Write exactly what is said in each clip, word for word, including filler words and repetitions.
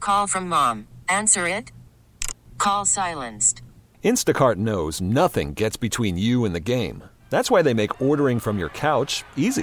Call from mom. Answer it. Call silenced. Instacart knows nothing gets between you and the game. That's why they make ordering from your couch easy.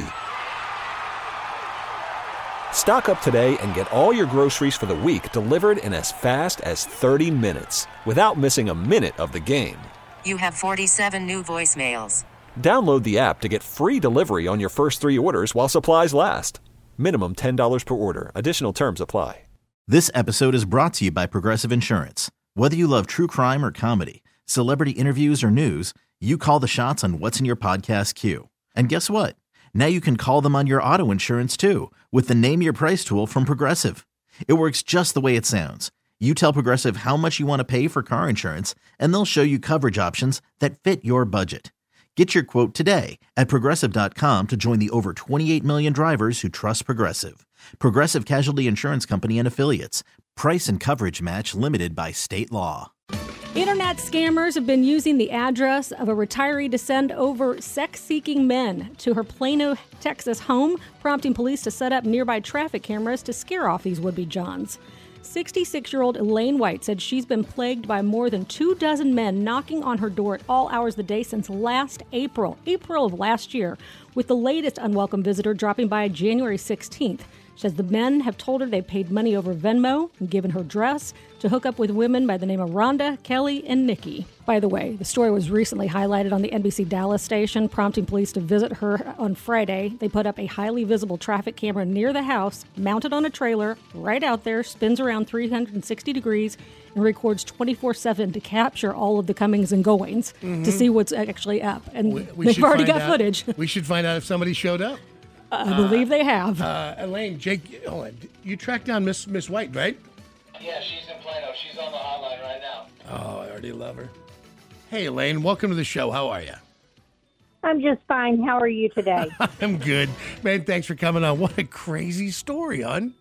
Stock up today and get all your groceries for the week delivered in as fast as thirty minutes without missing a minute of the game. You have forty-seven new voicemails. Download the app to get free delivery on your first three orders while supplies last. Minimum ten dollars per order. Additional terms apply. This episode is brought to you by Progressive Insurance. Whether you love true crime or comedy, celebrity interviews or news, you call the shots on what's in your podcast queue. And guess what? Now you can call them on your auto insurance too with the Name Your Price tool from Progressive. It works just the way it sounds. You tell Progressive how much you want to pay for car insurance, and they'll show you coverage options that fit your budget. Get your quote today at Progressive dot com to join the over twenty-eight million drivers who trust Progressive. Progressive Casualty Insurance Company and Affiliates. Price and coverage match limited by state law. Internet scammers have been using the address of a retiree to send over sex-seeking men to her Plano, Texas home, prompting police to set up nearby traffic cameras to scare off these would-be Johns. sixty-six-year-old Elaine White said she's been plagued by more than two dozen men knocking on her door at all hours of the day since last April, April of last year, with the latest unwelcome visitor dropping by January sixteenth. She says the men have told her they paid money over Venmo and given her dress to hook up with women by the name of Rhonda, Kelly, and Nikki. By the way, the story was recently highlighted on the N B C Dallas station, prompting police to visit her on Friday. They put up a highly visible traffic camera near the house, mounted on a trailer, right out there, spins around three hundred sixty degrees, and records twenty-four seven to capture all of the comings and goings mm-hmm. to see what's actually up. And we, we they've already got out, footage. We should find out if somebody showed up. I uh, believe they have. Uh, Elaine, Jake, hold on. You tracked down Miss Miss White, right? Yeah, she's in Plano. She's on the hotline right now. Oh, I already love her. Hey, Elaine, welcome to the show. How are you? I'm just fine. How are you today? I'm good. Man, thanks for coming on. What a crazy story, hon.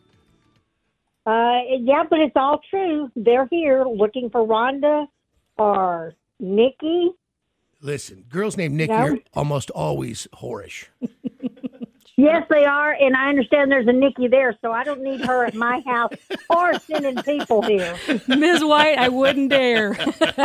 Uh, yeah, but it's all true. They're here looking for Rhonda or Nikki. Listen, girls named Nikki no. are almost always whorish. Yes, they are, and I understand there's a Nikki there, so I don't need her at my house or sending people here. Miz White, I wouldn't dare.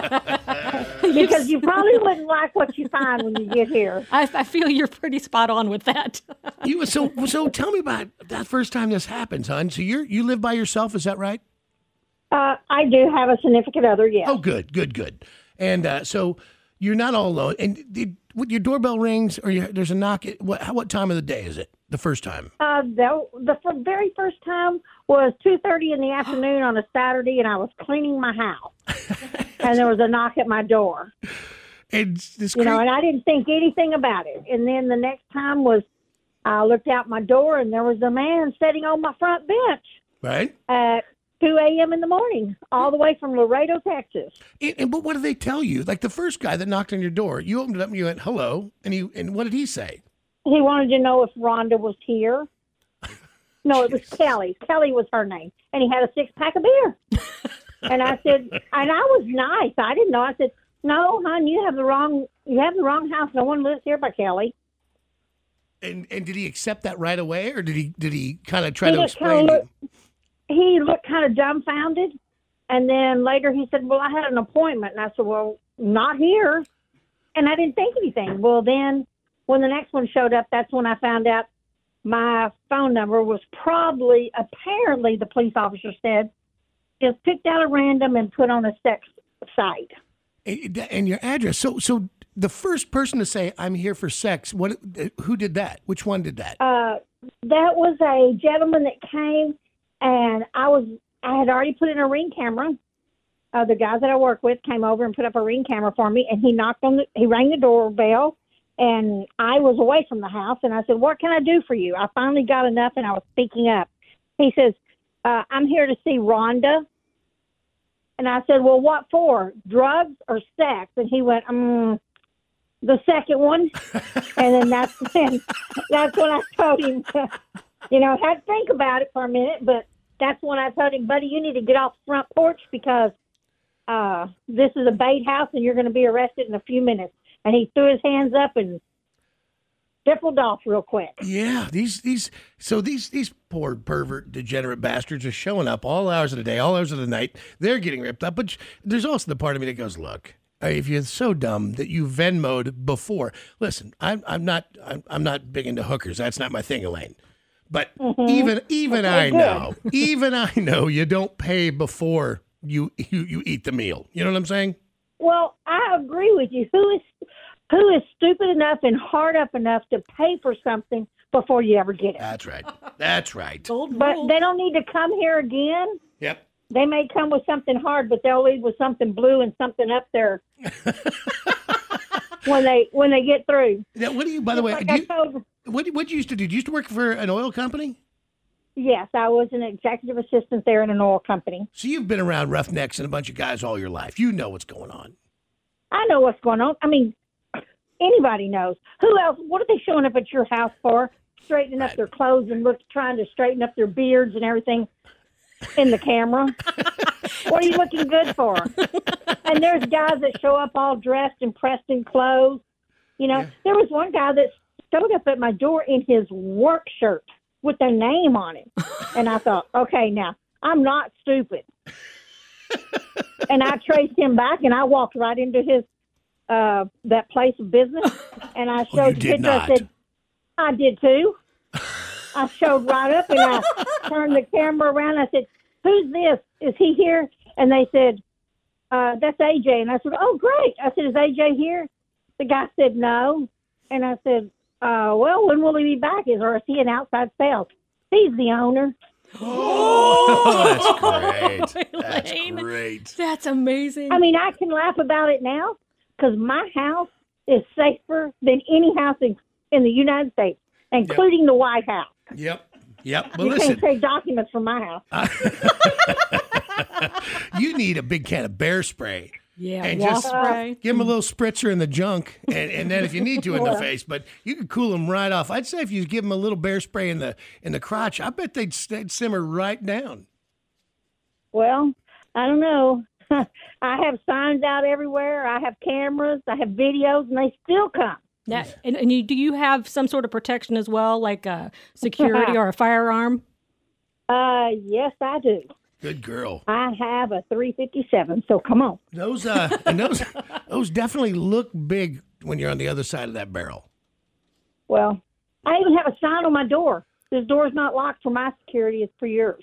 Because you probably wouldn't like what you find when you get here. I, I feel you're pretty spot on with that. you so so tell me about that first time this happens, hon. So you you live by yourself, is that right? Uh, I do have a significant other, yes. Oh, good, good, good. And uh, so you're not all alone. And did, what, your doorbell rings or you, there's a knock. At, what, how, what time of the day is it? The first time? Uh, the, the f- very first time was two thirty in the afternoon on a Saturday, and I was cleaning my house. And there was a knock at my door. And this you cra- know, and I didn't think anything about it. And then the next time was I looked out my door, and there was a man sitting on my front bench. Right. At two a.m. in the morning, all the way from Laredo, Texas. And, and but what did they tell you? Like the first guy that knocked on your door, you opened it up and you went, hello. And he and what did he say? He wanted to know if Rhonda was here. No, it was Kelly. Kelly was her name. And he had a six-pack of beer. And I said, and I was nice. I didn't know. I said, no, hon, you have the wrong you have the wrong house. No one lives here but Kelly. And and did he accept that right away, or did he did he kind of try he to explain look, it? He looked kind of dumbfounded. And then later he said, well, I had an appointment. And I said, well, not here. And I didn't think anything. Well, then when the next one showed up, that's when I found out my phone number was probably, apparently, the police officer said, just picked out at random and put on a sex site. And, and your address. So, so the first person to say, I'm here for sex, what? Who did that? Which one did that? Uh, that was a gentleman that came, and I was, I had already put in a Ring camera. Uh, the guys that I work with came over and put up a Ring camera for me, and he knocked on the, he rang the doorbell. And I was away from the house, and I said, what can I do for you? I finally got enough, and I was speaking up. He says, uh, I'm here to see Rhonda. And I said, well, what for? Drugs or sex? And he went, um, the second one. And then that's when, that's when I told him, to, you know, I had to think about it for a minute, but that's when I told him, buddy, you need to get off the front porch because uh, this is a bait house, and you're going to be arrested in a few minutes. And he threw his hands up and stifled off real quick. Yeah, these these so these these poor pervert degenerate bastards are showing up all hours of the day, all hours of the night. They're getting ripped up. But there's also the part of me that goes, look, if you're so dumb that you Venmo'd before, listen, I'm I'm not I'm, I'm not big into hookers. That's not my thing, Elaine. But mm-hmm. even even okay, I good. know, even I know you don't pay before you, you you eat the meal. You know what I'm saying? Well, I agree with you. Who is who is stupid enough and hard up enough to pay for something before you ever get it? That's right. That's right. But they don't need to come here again. Yep. They may come with something hard, but they'll leave with something blue and something up there when they when they get through. Now, what do you? By the way, Like do I you, told- what what you used to do? Did you used to work for an oil company? Yes, I was an executive assistant there in an oil company. So you've been around roughnecks and a bunch of guys all your life. You know what's going on. I know what's going on. I mean, anybody knows. Who else? What are they showing up at your house for? Straightening up their clothes and look, trying to straighten up their beards and everything in the camera. What are you looking good for? And there's guys that show up all dressed and pressed in clothes. You know, yeah. There was one guy that showed up at my door in his work shirt with their name on it. And I thought, okay, now, I'm not stupid. And I traced him back, and I walked right into his uh, that place of business, and I showed oh, you the did picture. not. I said, I did too. I showed right up, and I turned the camera around. I said, who's this? Is he here? And they said, uh, that's A J. And I said, oh, great. I said, is A J here? The guy said, no. And I said, uh, well, when will he be back? Is or is he an outside sales? He's the owner. Oh, that's great. That's great. That's amazing. I mean, I can laugh about it now because my house is safer than any house in, in the United States, including yep. the White House. Yep. Yep. Well, you listen. can't take documents from my house. You need a big can of bear spray. Yeah, and just just spray. Give them a little spritzer in the junk, and, and then if you need to in the face, but you can cool them right off. I'd say if you give them a little bear spray in the in the crotch, I bet they'd, they'd simmer right down. Well, I don't know. I have signs out everywhere. I have cameras. I have videos, and they still come. Now, and and you, do you have some sort of protection as well, like a security or a firearm? Uh, yes, I do. Good girl. I have a three fifty-seven, so come on. Those uh, and those those definitely look big when you're on the other side of that barrel. Well, I even have a sign on my door. This door's not locked for my security; it's for yours.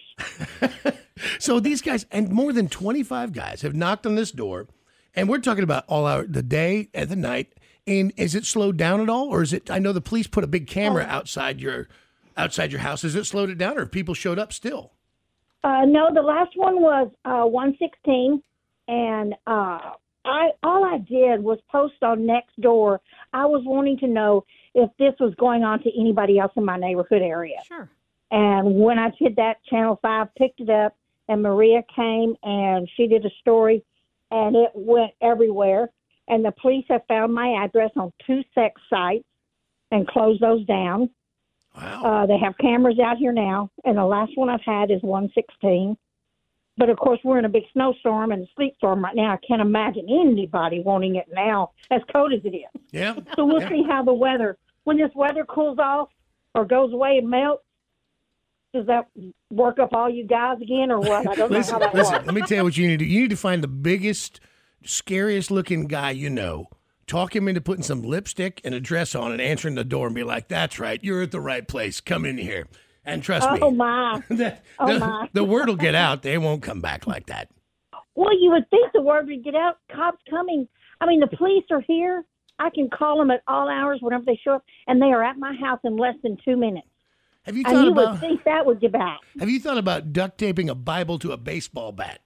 So these guys, and more than twenty-five guys, have knocked on this door, and we're talking about all hour, the day and the night. And is it slowed down at all, or is it? I know the police put a big camera oh. outside your outside your house. Has it slowed it down, or have people showed up still? Uh, no, the last one was uh, one sixteen, and uh, I all I did was post on Nextdoor. I was wanting to know if this was going on to anybody else in my neighborhood area. Sure. And when I did that, Channel five picked it up, and Maria came, and she did a story, and it went everywhere. And the police have found my address on two sex sites and closed those down. Wow. Uh, they have cameras out here now, and the last one I've had is one sixteen. But, of course, we're in a big snowstorm and a sleet storm right now. I can't imagine anybody wanting it now, as cold as it is. Yeah. So we'll yeah. see how the weather, when this weather cools off or goes away and melts, does that work up all you guys again or what? I don't listen, know how that listen, works. let me tell you what you need to do. You need to find the biggest, scariest-looking guy you know. Talk him into putting some lipstick and a dress on and answering the door and be like, that's right, you're at the right place. Come in here. And trust Oh, me, my. the, Oh, the, my. the word will get out. They won't come back like that. Well, you would think the word would get out. Cops coming. I mean, the police are here. I can call them at all hours whenever they show up, and they are at my house in less than two minutes. Have you And thought you about would think that would get out. Have you thought about duct taping a Bible to a baseball bat?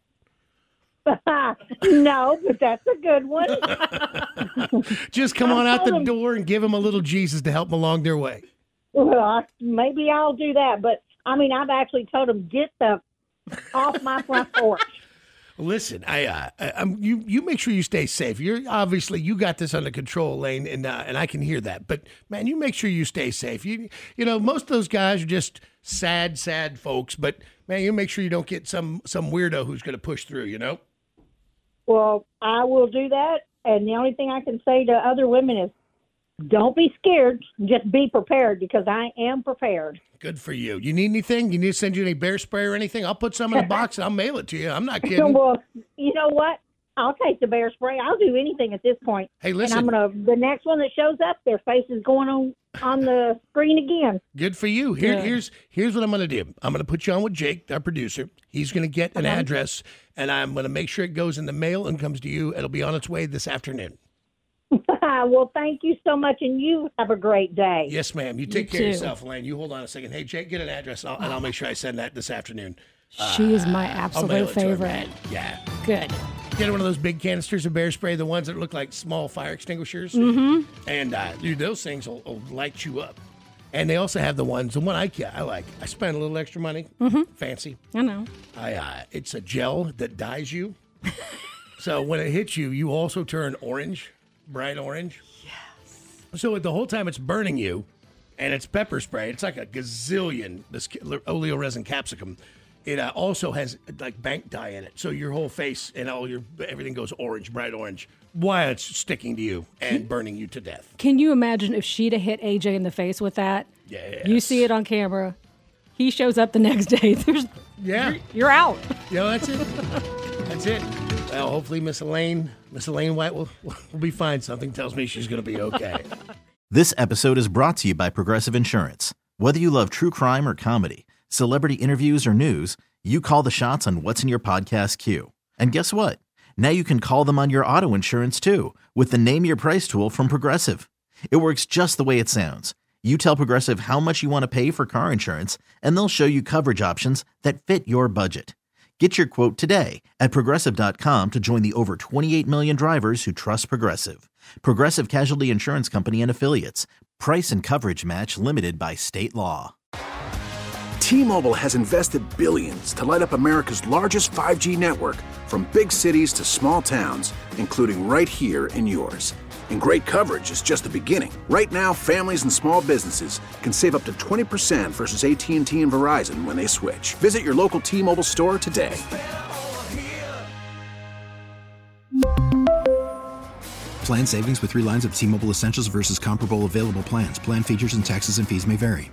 No, but that's a good one. Just come on out the door and give them a little Jesus to help them along their way. Well, I, maybe I'll do that. But, I mean, I've actually told them, get the off my front porch. Listen, I, uh, I I'm, you you make sure you stay safe. You're obviously you got this under control, Lane, and uh, and I can hear that. But man, you make sure you stay safe. You you know most of those guys are just sad, sad folks. But man, you make sure you don't get some some weirdo who's going to push through. You know. Well, I will do that. And the only thing I can say to other women is don't be scared. Just be prepared because I am prepared. Good for you. You need anything? You need to send you any bear spray or anything? I'll put some in a box and I'll mail it to you. I'm not kidding. Well, you know what? I'll take the bear spray. I'll do anything at this point. Hey, listen. And I'm gonna. The next one that shows up, their face is going on on the screen again. Good for you. Here, Good. here's here's what I'm gonna do. I'm gonna put you on with Jake, our producer. He's gonna get an Uh-huh. address, and I'm gonna make sure it goes in the mail and comes to you. It'll be on its way this afternoon. Well, thank you so much, and you have a great day. Yes, ma'am. You take You care of too. yourself, Elaine. You hold on a second. Hey, Jake, get an address, and I'll, and I'll make sure I send that this afternoon. She is my I'll mail absolute it to her, favorite. man. Yeah. Good. Get one of those big canisters of bear spray, the ones that look like small fire extinguishers. Mm-hmm. And, uh, dude, those things will, will light you up. And they also have the ones, the one I, I like, I spend a little extra money. Mm-hmm. Fancy. I know. I, uh, it's a gel that dyes you. So when it hits you, you also turn orange, bright orange. Yes. So the whole time it's burning you, and it's pepper spray. It's like a gazillion, this oleoresin capsicum. It uh, also has like bank dye in it. So your whole face and all your, everything goes orange, bright orange, while it's sticking to you and burning you to death. Can you imagine if she'd have hit A J in the face with that? Yes. You see it on camera. He shows up the next day. There's, Yeah. you're, you're out. Yeah, that's it. That's it. Well, hopefully Miss Elaine, Miss Elaine White will, will be fine. Something tells me she's going to be okay. This episode is brought to you by Progressive Insurance. Whether you love true crime or comedy, celebrity interviews or news, you call the shots on what's in your podcast queue. And guess what? Now you can call them on your auto insurance too with the Name Your Price tool from Progressive. It works just the way it sounds. You tell Progressive how much you want to pay for car insurance, and they'll show you coverage options that fit your budget. Get your quote today at Progressive dot com to join the over twenty-eight million drivers who trust Progressive. Progressive Casualty Insurance Company and Affiliates. Price and coverage match limited by state law. T-Mobile has invested billions to light up America's largest five G network, from big cities to small towns, including right here in yours. And great coverage is just the beginning. Right now, families and small businesses can save up to twenty percent versus A T and T and Verizon when they switch. Visit your local T-Mobile store today. Plan savings with three lines of T-Mobile Essentials versus comparable available plans. Plan features and taxes and fees may vary.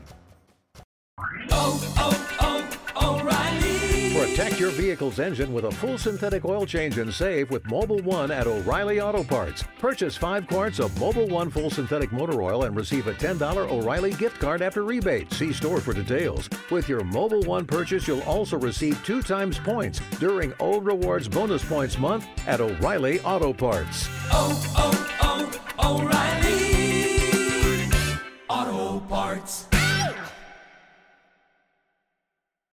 Protect your vehicle's engine with a full synthetic oil change and save with Mobil one at O'Reilly Auto Parts. Purchase five quarts of Mobil one full synthetic motor oil and receive a ten dollars O'Reilly gift card after rebate. See store for details. With your Mobil one purchase, you'll also receive two times points during O Rewards Bonus Points Month at O'Reilly Auto Parts. Oh, oh, oh, O'Reilly Auto Parts.